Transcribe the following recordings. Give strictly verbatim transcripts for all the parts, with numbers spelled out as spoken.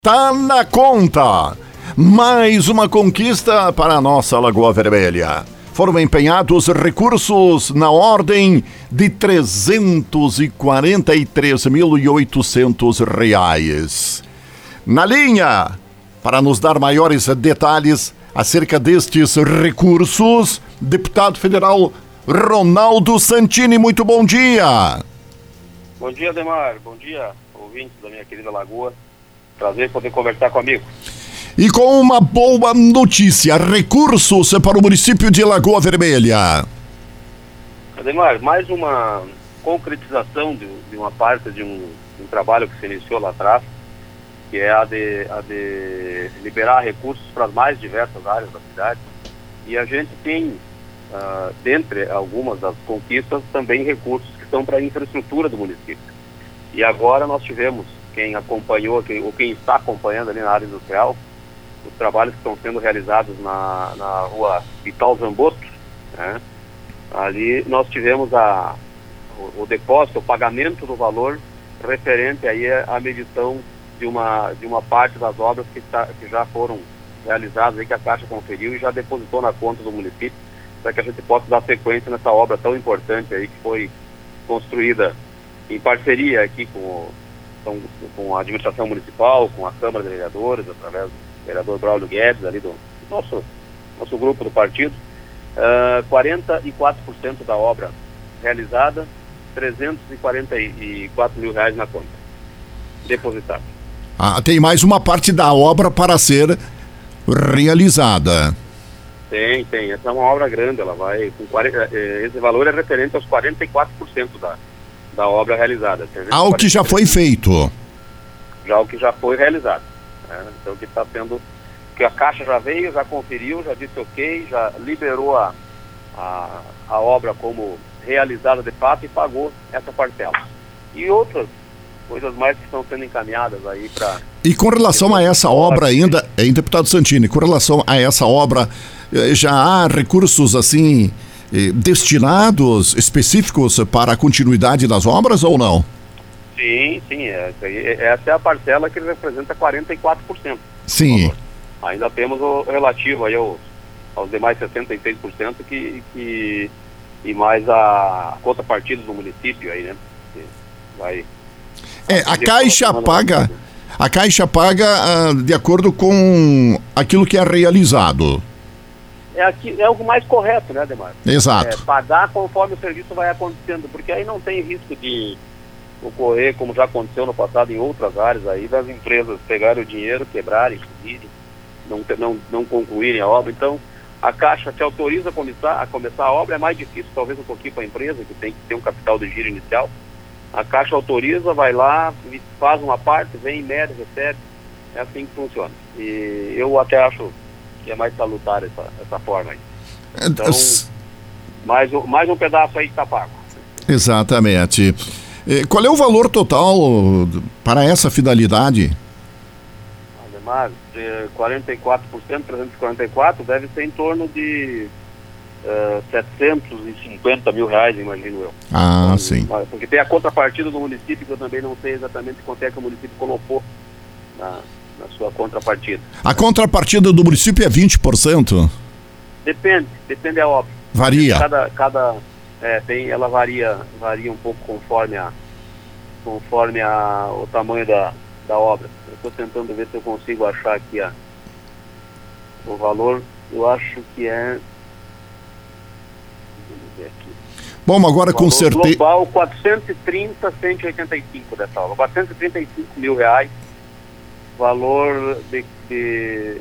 Tá na conta! Mais uma conquista para a nossa Lagoa Vermelha. Foram empenhados recursos na ordem de trezentos e quarenta e três mil e oitocentos reais. Na linha, para nos dar maiores detalhes acerca destes recursos, deputado federal Ronaldo Santini, muito bom dia! Bom dia, Ademar. Bom dia, ouvintes da minha querida Lagoa. Prazer poder conversar comigo. E com uma boa notícia, recursos para o município de Lagoa Vermelha. Ademar, mais uma concretização de, de uma parte de um, de um trabalho que se iniciou lá atrás, que é a de, a de liberar recursos para as mais diversas áreas da cidade. E a gente tem, uh, dentre algumas das conquistas, também recursos que são para a infraestrutura do município. E agora nós tivemos, quem acompanhou, quem, ou quem está acompanhando ali na área industrial, os trabalhos que estão sendo realizados na, na rua Vital Zamboto, né? Ali nós tivemos a, o, o depósito, o pagamento do valor referente aí à medição de uma, de uma parte das obras que, tá, que já foram realizadas, aí, que a Caixa conferiu e já depositou na conta do município, para que a gente possa dar sequência nessa obra tão importante aí, que foi construída em parceria aqui com o Com, com a administração municipal, com a Câmara de Vereadores, através do vereador Braulio Guedes, ali do nosso, nosso grupo do partido. Uh, quarenta e quatro por cento da obra realizada, trezentos e quarenta e quatro mil reais na conta, depositado. Ah, tem mais uma parte da obra para ser realizada. Tem, tem. Essa é uma obra grande, ela vai com quarenta, esse valor é referente aos quarenta e quatro por cento da da obra realizada. Ao que já foi feito. Já o que já foi realizado. Né? Então, que está sendo, que a Caixa já veio, já conferiu, já disse ok, já liberou a, a, a obra como realizada de fato e pagou essa parcela. E outras coisas mais que estão sendo encaminhadas aí para... E com relação a essa obra ainda, hein, deputado Santini, com relação a essa obra, já há recursos assim... destinados específicos para a continuidade das obras ou não? Sim, sim, essa, essa é a parcela que representa quarenta e quatro por cento. Sim. Ainda temos o relativo aí aos, aos demais sessenta e seis por cento que, que, e mais a contrapartida do município aí, né? Que vai... É, a Caixa paga, a Caixa paga uh, de acordo com aquilo que é realizado. É, aqui, é algo mais correto, né, Ademar? Exato. É, pagar conforme o serviço vai acontecendo, porque aí não tem risco de ocorrer, como já aconteceu no passado em outras áreas aí, das empresas pegarem o dinheiro, quebrarem, fugirem, não, não, não concluírem a obra. Então, a Caixa te autoriza a começar, a começar a obra, é mais difícil talvez um pouquinho para a empresa, que tem que ter um capital de giro inicial. A Caixa autoriza, vai lá, faz uma parte, vem, mede, recebe, é assim que funciona. E eu até acho que é mais salutar essa, essa forma aí. Então, mais um, mais um pedaço aí que está pago. Exatamente. Qual é o valor total para essa finalidade? Ademar, de quarenta e quatro por cento, trezentos e quarenta e quatro, deve ser em torno de uh, setecentos e cinquenta mil reais, imagino eu. Ah, então, sim. Porque tem a contrapartida do município, que eu também não sei exatamente quanto é que o município colocou na... na sua contrapartida. A contrapartida do município é vinte por cento? Depende, depende da obra. Varia. Cada, cada é, tem, ela varia, varia um pouco conforme, a, conforme a, o tamanho da, da obra. Eu estou tentando ver se eu consigo achar aqui a, o valor, eu acho que é... Vamos ver aqui. Bom, agora com certeza... global, quatrocentos e trinta, cento e oitenta e cinco dessa obra. quatrocentos e trinta e cinco mil reais. Valor de, de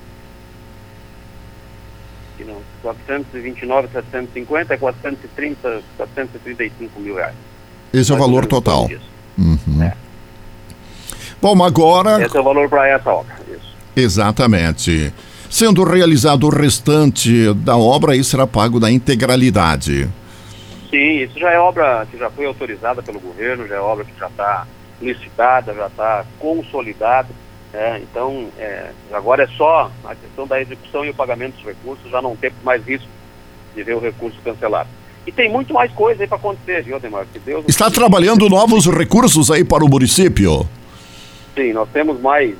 não, quatrocentos e vinte e nove mil setecentos e cinquenta é quatrocentos e trinta, quatrocentos e trinta e cinco mil reais. Esse é o valor total. Uhum. É. Bom, agora... Esse é o valor para essa obra. Isso. Exatamente. Sendo realizado o restante da obra, aí será pago na integralidade. Sim, isso já é obra que já foi autorizada pelo governo, já é obra que já está licitada, já está consolidada. É, então, é, agora é só a questão da execução e o pagamento dos recursos, já não temos mais risco de ver o recurso cancelado. E tem muito mais coisa aí para acontecer, viu, Ademar? Que Deus Está trabalhando novos recursos aí para o município? Sim, nós temos mais,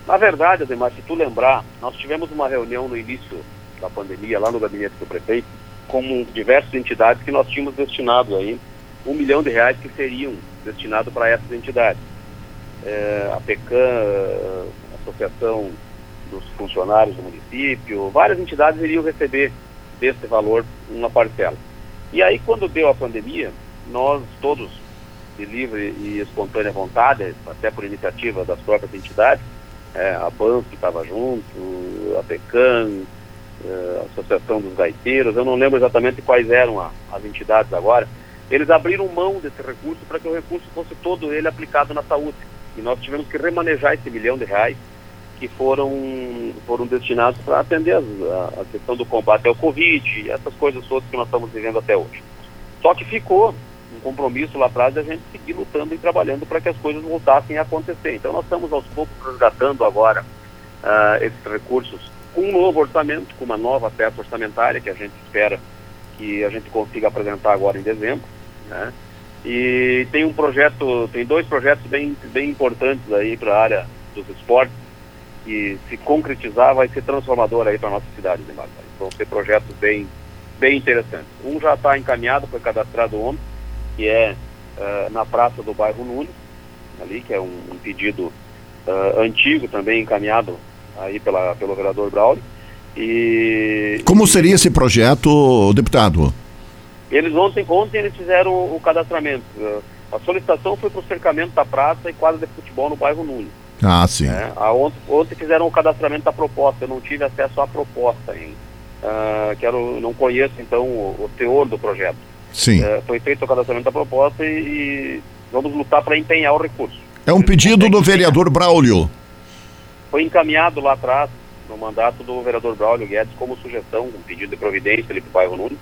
Na verdade, Ademar, se tu lembrar, nós tivemos uma reunião no início da pandemia, lá no gabinete do prefeito, com diversas entidades que nós tínhamos destinado aí um milhão de reais que seriam destinados para essas entidades. É, a PECAM, a Associação dos Funcionários do Município, várias entidades iriam receber desse valor uma parcela. E aí, quando deu a pandemia, nós todos, de livre e espontânea vontade, até por iniciativa das próprias entidades, é, a B A N F que estava junto, a PECAM, a Associação dos Gaiteiros, eu não lembro exatamente quais eram a, as entidades agora, eles abriram mão desse recurso para que o recurso fosse todo ele aplicado na saúde. E nós tivemos que remanejar esse milhão de reais que foram, foram destinados para atender as, a, a questão do combate ao Covid e essas coisas todas que nós estamos vivendo até hoje. Só que ficou um compromisso lá atrás de a gente seguir lutando e trabalhando para que as coisas voltassem a acontecer. Então nós estamos aos poucos resgatando agora uh, esses recursos com um novo orçamento, com uma nova peça orçamentária que a gente espera que a gente consiga apresentar agora em dezembro, né? E tem um projeto, tem dois projetos bem, bem importantes aí para a área dos esportes, que se concretizar vai ser transformador aí para a nossa cidade de Marcos. Vão ser projetos bem, bem interessantes. Um já está encaminhado, foi cadastrado ontem, que é uh, na praça do bairro Nunes, ali, que é um, um pedido uh, antigo também encaminhado aí pela, pelo vereador Braulio. E como seria esse projeto, deputado? Eles ontem, ontem eles fizeram o cadastramento. A solicitação foi para o cercamento da praça e quadra de futebol no bairro Nunes. Ah, sim. É, a ontem, ontem fizeram o cadastramento da proposta. Eu não tive acesso à proposta ainda. Uh, quero, não conheço, então, o, o teor do projeto. Sim. Uh, foi feito o cadastramento da proposta e, e vamos lutar para empenhar o recurso. É um Eles pedido do vereador Braulio. Foi encaminhado lá atrás, no mandato do vereador Braulio Guedes, como sugestão, um pedido de providência ali para o bairro Nunes.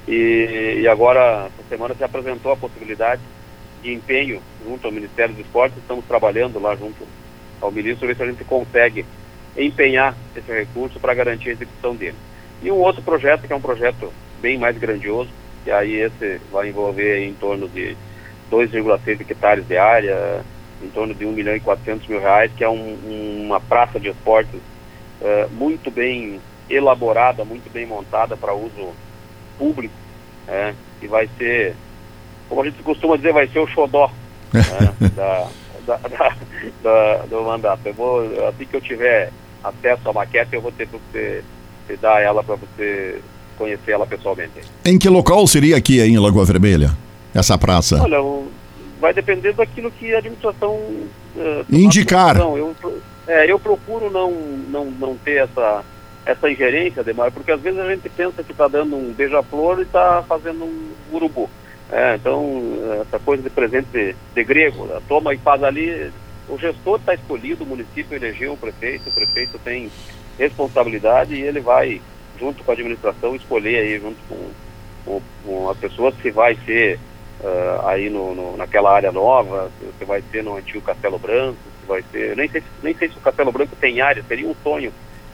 E, e agora, essa semana, se apresentou a possibilidade de empenho junto ao Ministério dos Esportes. Estamos trabalhando lá junto ao ministro, ver se a gente consegue empenhar esse recurso para garantir a execução dele. E um outro projeto, que é um projeto bem mais grandioso, que aí esse vai envolver em torno de dois vírgula seis hectares de área, em torno de um milhão e quatrocentos mil reais, que é um, uma praça de esportes uh, muito bem elaborada, muito bem montada para uso público, é, e vai ser, como a gente costuma dizer, vai ser o xodó né, da, da, da, da, do mandato. Eu vou, assim que eu tiver acesso à maquete, eu vou ter que te dar ela para você conhecer ela pessoalmente. Em que local seria aqui em Lagoa Vermelha, essa praça? Olha, vai depender daquilo que a administração uh, indicar. Eu, é, eu procuro não, não, não ter essa essa ingerência, Ademar, porque às vezes a gente pensa que está dando um beija-flor e está fazendo um urubu. É, então, essa coisa de presente de, de grego, né? Toma e faz ali, o gestor está escolhido, o município elegeu o prefeito, o prefeito tem responsabilidade e ele vai, junto com a administração, escolher aí, junto com, com, com as pessoas, se vai ser uh, aí no, no, naquela área nova, se vai ser no antigo Castelo Branco, se vai ser, nem sei, nem sei se o Castelo Branco tem área, seria um sonho,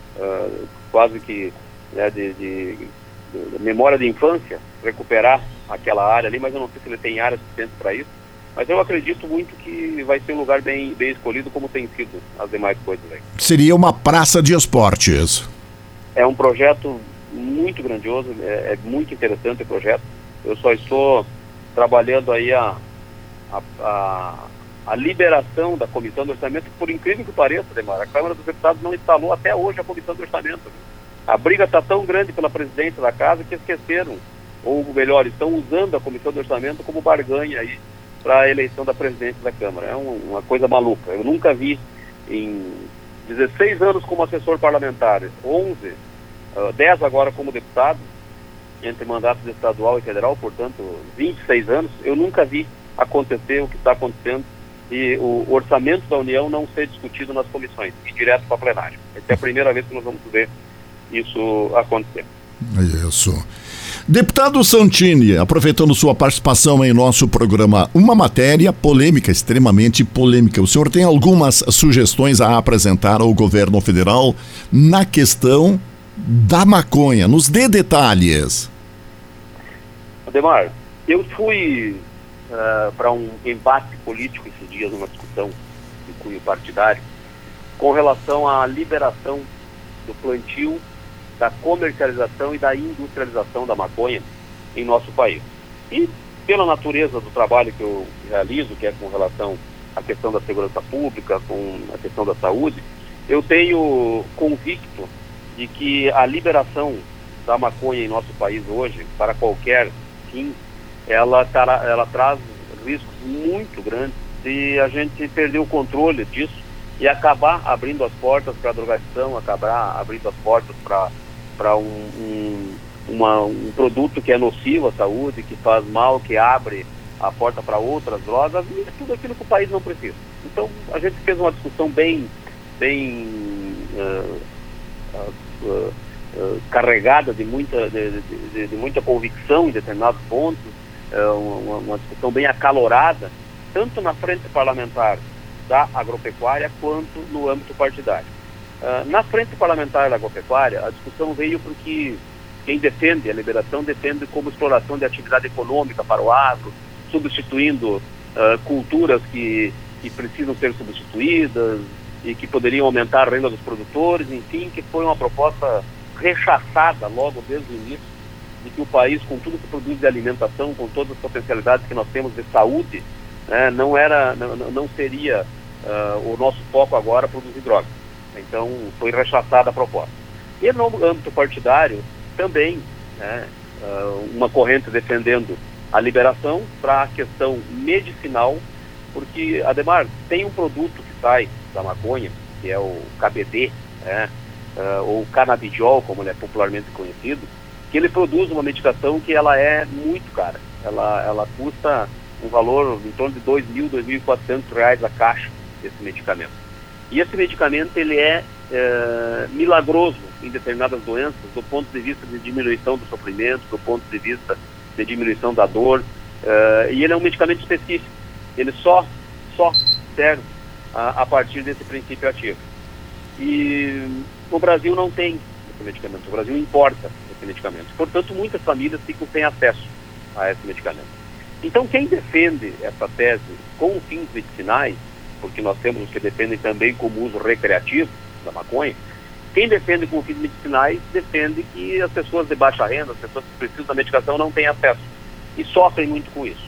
uh, quase que né, de, de, de memória de infância, recuperar aquela área ali, mas eu não sei se ele tem área suficiente para isso. Mas eu acredito muito que vai ser um lugar bem, bem escolhido, como tem sido as demais coisas aí. Seria uma praça de esportes. É um projeto muito grandioso, é, é muito interessante o projeto. Eu só estou trabalhando aí a, a, a, a liberação da comissão do orçamento, por incrível que pareça, Ademar, a Câmara dos Deputados não instalou até hoje a comissão do orçamento. A briga está tão grande pela presidência da casa que esqueceram, ou melhor, estão usando a comissão do orçamento como barganha aí para a eleição da presidência da Câmara. É um, uma coisa maluca. Eu nunca vi em dezesseis anos como assessor parlamentar, onze, uh, dez agora como deputado, entre mandatos estadual e federal, portanto, vinte e seis anos, eu nunca vi acontecer o que está acontecendo e o orçamento da União não ser discutido nas comissões, e direto para a plenária. Essa é a primeira vez que nós vamos ver isso acontecer. Isso. Deputado Santini, aproveitando sua participação em nosso programa, uma matéria polêmica, extremamente polêmica. O senhor tem algumas sugestões a apresentar ao governo federal na questão da maconha? Nos dê detalhes. Ademar, eu fui uh, para um embate político esses dias, numa discussão de cunho partidário, com relação à liberação do plantio, da comercialização e da industrialização da maconha em nosso país. E pela natureza do trabalho que eu realizo, que é com relação à questão da segurança pública, com a questão da saúde, eu tenho convicto de que a liberação da maconha em nosso país hoje, para qualquer fim, ela, tará, ela traz riscos muito grandes de a gente perder o controle disso e acabar abrindo as portas para a drogadição, acabar abrindo as portas para para um, um, uma, um produto que é nocivo à saúde, que faz mal, que abre a porta para outras drogas, e tudo aquilo que o país não precisa. Então, a gente fez uma discussão bem, bem uh, uh, uh, uh, carregada de muita, de, de, de muita convicção em determinados pontos, uh, uma, uma discussão bem acalorada, tanto na frente parlamentar da agropecuária quanto no âmbito partidário. Uh, na frente parlamentar da agropecuária, a discussão veio porque quem defende a liberação defende como exploração de atividade econômica para o agro, substituindo uh, culturas que, que precisam ser substituídas e que poderiam aumentar a renda dos produtores, enfim, que foi uma proposta rechaçada logo desde o início, de que o país, com tudo que produz de alimentação, com todas as potencialidades que nós temos de saúde, né, não, era, não, não seria uh, o nosso foco agora produzir drogas. Então, foi rechaçada a proposta. E no âmbito partidário, também, né, uma corrente defendendo a liberação para a questão medicinal, porque, Ademar, tem um produto que sai da maconha, que é o K B D, né, ou canabidiol, como ele é popularmente conhecido, que ele produz uma medicação que ela é muito cara. Ela, ela custa um valor em torno de dois mil, dois mil e quatrocentos reais a caixa desse medicamento. E esse medicamento ele é, é milagroso em determinadas doenças, do ponto de vista de diminuição do sofrimento, do ponto de vista de diminuição da dor, é, e ele é um medicamento específico. Ele só, só serve a, a partir desse princípio ativo. E o Brasil não tem esse medicamento, o Brasil importa esse medicamento. Portanto, muitas famílias ficam sem acesso a esse medicamento. Então, quem defende essa tese com fins medicinais, porque nós temos os que defendem também como uso recreativo da maconha, quem defende com fins medicinais defende que as pessoas de baixa renda, as pessoas que precisam da medicação não têm acesso e sofrem muito com isso.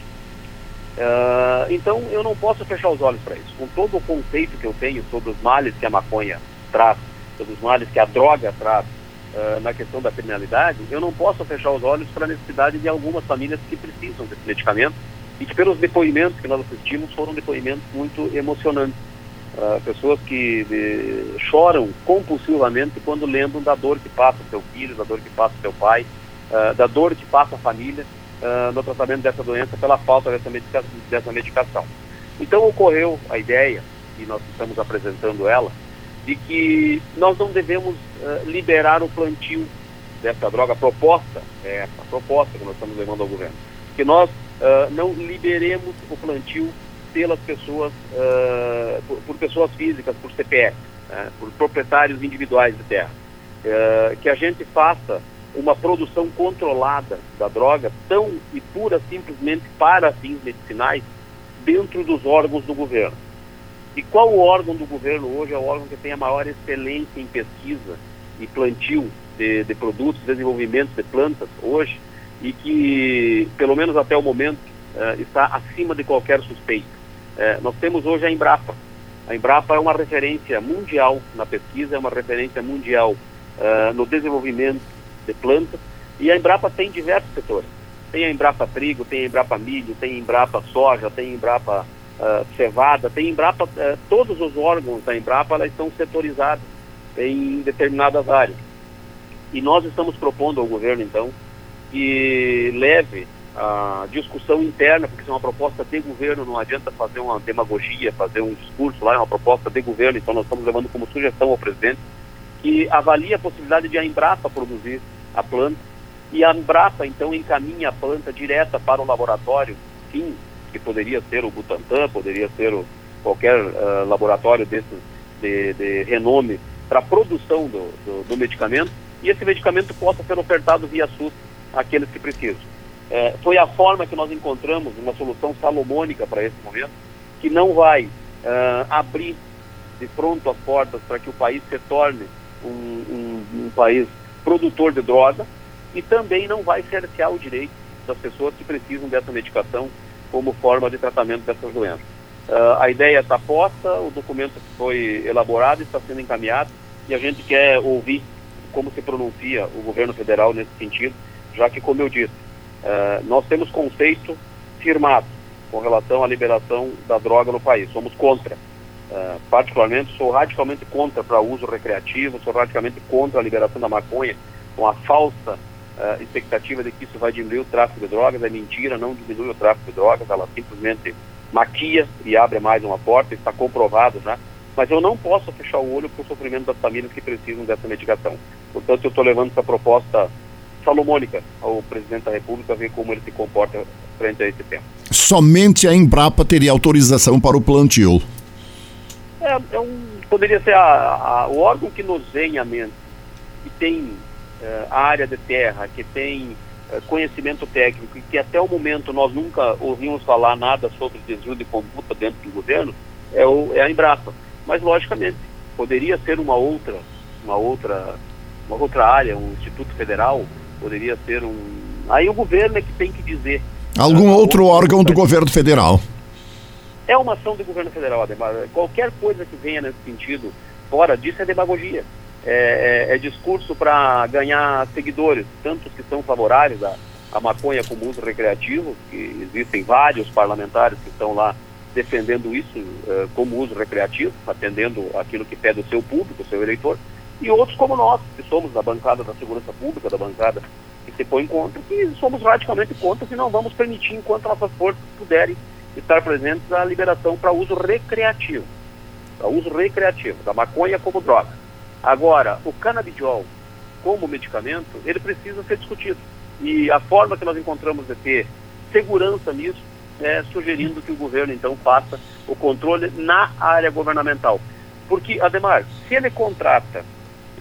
Uh, então eu não posso fechar os olhos para isso. Com todo o conceito que eu tenho sobre os males que a maconha traz, sobre os males que a droga traz uh, na questão da criminalidade, eu não posso fechar os olhos para a necessidade de algumas famílias que precisam desse medicamento, e que pelos depoimentos que nós assistimos foram depoimentos muito emocionantes. Uh, pessoas que de, choram compulsivamente quando lembram da dor que passa o seu filho, da dor que passa o seu pai, uh, da dor que passa a família uh, no tratamento dessa doença pela falta dessa, medica dessa medicação. Então ocorreu a ideia, e nós estamos apresentando ela, de que nós não devemos uh, liberar o plantio dessa droga. A proposta é essa, a proposta que nós estamos levando ao governo, que nós Uh, não liberemos o plantio pelas pessoas, uh, por, por pessoas físicas, por C P F, né, por proprietários individuais de terra. Uh, que a gente faça uma produção controlada da droga, tão e pura simplesmente para fins medicinais, dentro dos órgãos do governo. E qual o órgão do governo hoje é o órgão que tem a maior excelência em pesquisa e plantio de, de produtos, desenvolvimento de plantas hoje, e que, pelo menos até o momento, uh, está acima de qualquer suspeito. Uh, nós temos hoje a Embrapa. A Embrapa é uma referência mundial na pesquisa, é uma referência mundial uh, no desenvolvimento de plantas, e a Embrapa tem diversos setores. Tem a Embrapa Trigo, tem a Embrapa Milho, tem a Embrapa Soja, tem a Embrapa uh, Cevada, tem a Embrapa, uh, todos os órgãos da Embrapa, elas estão setorizados em determinadas áreas. E nós estamos propondo ao governo, então, que leve a discussão interna, porque isso é uma proposta de governo, não adianta fazer uma demagogia, fazer um discurso lá, é uma proposta de governo, então nós estamos levando como sugestão ao presidente que avalie a possibilidade de a Embrapa produzir a planta, e a Embrapa então encaminha a planta direta para o laboratório, sim, que poderia ser o Butantan, poderia ser o, qualquer uh, laboratório desses de, de renome para a produção do, do, do medicamento, e esse medicamento possa ser ofertado via SUS àqueles que precisam. É, foi a forma que nós encontramos uma solução salomônica para esse momento, que não vai uh, abrir de pronto as portas para que o país se torne um, um, um país produtor de droga, e também não vai cercear o direito das pessoas que precisam dessa medicação como forma de tratamento dessas doenças. Uh, a ideia está posta, o documento foi elaborado, está sendo encaminhado, e a gente quer ouvir como se pronuncia o governo federal nesse sentido, já que, como eu disse, uh, nós temos conceito firmado com relação à liberação da droga no país. Somos contra. Uh, particularmente, sou radicalmente contra para uso recreativo, sou radicalmente contra a liberação da maconha, com a falsa uh, expectativa de que isso vai diminuir o tráfico de drogas. É mentira, não diminui o tráfico de drogas, ela simplesmente maquia e abre mais uma porta, está comprovado já. Mas eu não posso fechar o olho para o sofrimento das famílias que precisam dessa medicação. Portanto, eu estou levando essa proposta salomônica ao presidente da República, ver como ele se comporta frente a esse tema. Somente a Embrapa teria autorização para o plantio. É, é um, poderia ser a, a, o órgão que nos vem à mente, que tem uh, área de terra, que tem uh, conhecimento técnico, e que até o momento nós nunca ouvimos falar nada sobre desvio de conduta dentro do governo, é, o, é a Embrapa. Mas, logicamente, poderia ser uma outra, uma outra, uma outra área, um Instituto Federal, poderia ser um... Aí o governo é que tem que dizer... Algum uh, outro órgão do governo federal. É uma ação do governo federal, Ademar. Qualquer coisa que venha nesse sentido, fora disso, é demagogia. É, é, é discurso para ganhar seguidores, tanto que são favoráveis à, à maconha como uso recreativo, que existem vários parlamentares que estão lá defendendo isso uh, como uso recreativo, atendendo aquilo que pede o seu público, o seu eleitor, e outros como nós, que somos da bancada da segurança pública, da bancada que se põe contra, que somos radicalmente contra e não vamos permitir, enquanto nossas forças puderem estar presentes, a liberação para uso recreativo, para uso recreativo, da maconha como droga. Agora, o canabidiol como medicamento, ele precisa ser discutido. E a forma que nós encontramos de ter segurança nisso é sugerindo que o governo, então, faça o controle na área governamental. Porque, Ademar, se ele contrata o,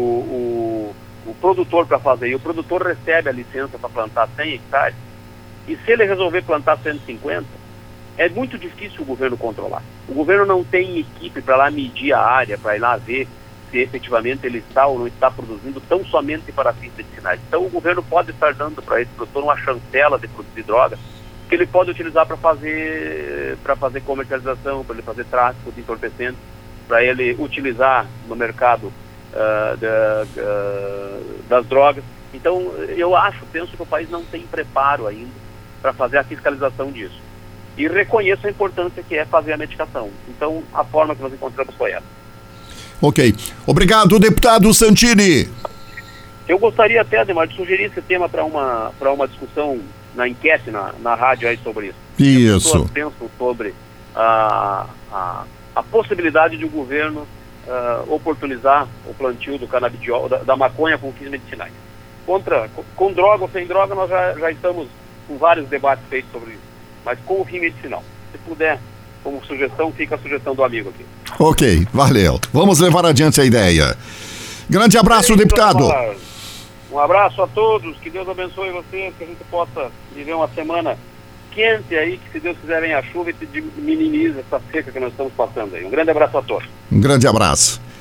o, o produtor para fazer, e o produtor recebe a licença para plantar cem hectares, e se ele resolver plantar cento e cinquenta, é muito difícil o governo controlar. O governo não tem equipe para lá medir a área, para ir lá ver se efetivamente ele está ou não está produzindo tão somente para fins medicinais. Então o governo pode estar dando para esse produtor uma chancela de produzir droga, que ele pode utilizar para fazer, para fazer comercialização, para ele fazer tráfico de entorpecentes, para ele utilizar no mercado uh, da, uh, das drogas. Então eu acho, penso que o país não tem preparo ainda para fazer a fiscalização disso. E reconheço a importância que é fazer a medicação. Então, a forma que nós encontramos foi essa. Ok. Obrigado, deputado Santini. Eu gostaria até, Ademar, de sugerir esse tema para uma, para uma discussão na enquete, na, na rádio aí sobre isso. Isso. As pessoas pensam sobre a, a, a possibilidade de o governo uh, oportunizar o plantio do canabidiol, da, da maconha com fins medicinais. Contra, com, com droga ou sem droga, nós já, já estamos com vários debates feitos sobre isso. Mas com o fim medicinal. Se puder, como sugestão, fica a sugestão do amigo aqui. Ok, valeu. Vamos levar adiante a ideia. Grande abraço, é isso, deputado. Um abraço a todos, que Deus abençoe vocês, que a gente possa viver uma semana quente aí, que se Deus quiser venha a chuva e minimize essa seca que nós estamos passando aí. Um grande abraço a todos. Um grande abraço.